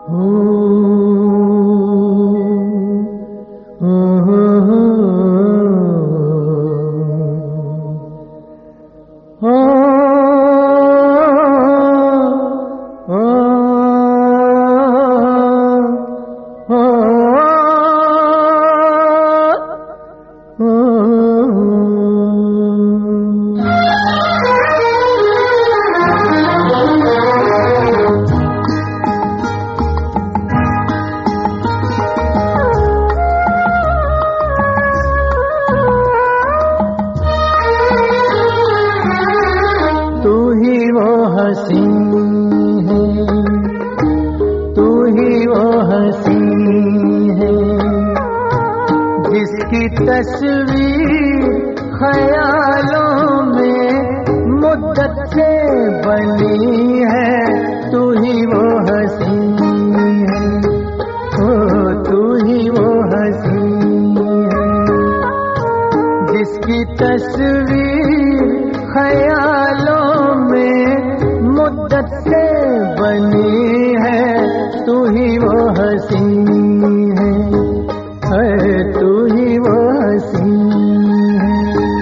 जिसकी तस्वीर ख्यालों में मुद्दत से बनी है, तू ही वो हंसी है, ओ तू ही वो हंसी है। जिसकी तस्वीर ख्यालों में मुद्दत से बनी है, तू ही वो हंसी है, तू ही वो हंसी है।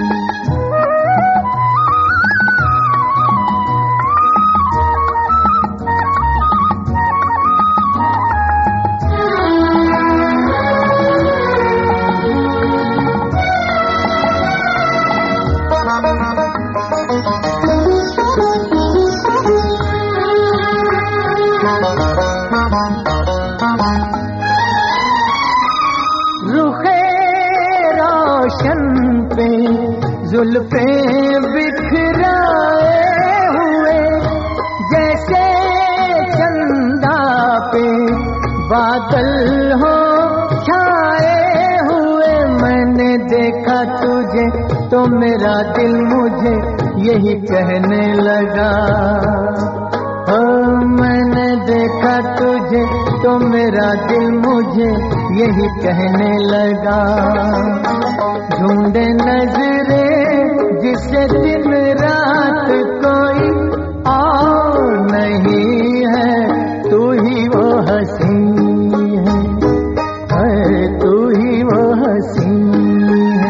रुखे रोशन पे जुल्फे बिखराए हुए, जैसे चंदा पे बादल हो छाए हुए। मैंने देखा तुझे तो मेरा दिल मुझे यही कहने लगा, मैंने देखा तुझे तो मेरा दिल मुझे यही कहने लगा। ढूंढे नजरें जिसे दिन रात कोई और नहीं है, तू ही वो हंसी है, तू ही वो हंसी है।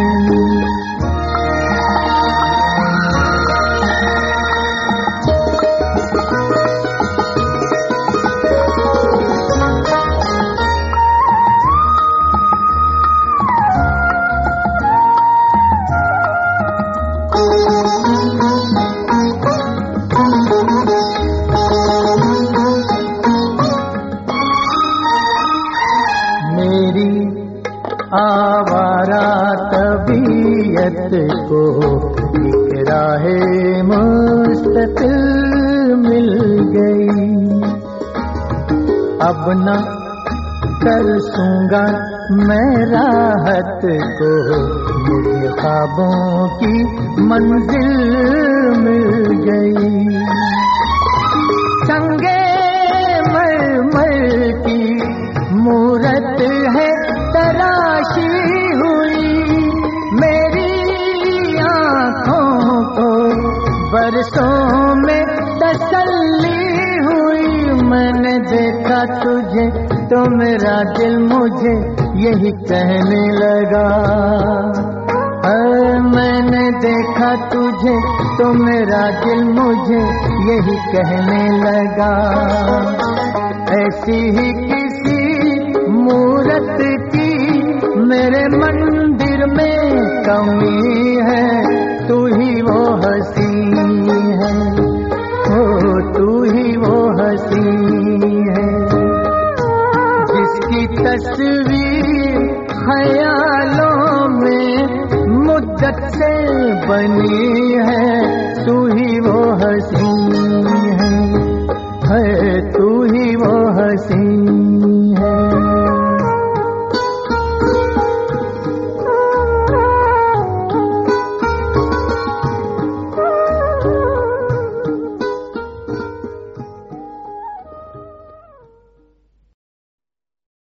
मेरी आवारा तबीयत को एक राहे मुस्तकिल मिल गई। अब न तरसूंगा मैं राहत को, मुझे ख्वाबों की मंजिल मिल गई। संगे मरमर की मूरत है तराशी हुई, मेरी आँखों को बरसों में तसल्ली हुई। मैंने देखा तुझे तो मेरा दिल मुझे यही कहने लगा, मैंने देखा तुझे तो मेरा दिल मुझे यही कहने लगा। ऐसी ही किसी मूरत की मेरे मंदिर में कमी है, तू ही वो हंसी है, ओ तू ही वो हंसी है। जिसकी तस्वीर ख्यालों में मुद्दत से बनी है, तू ही वो हंसी है, तू ही वो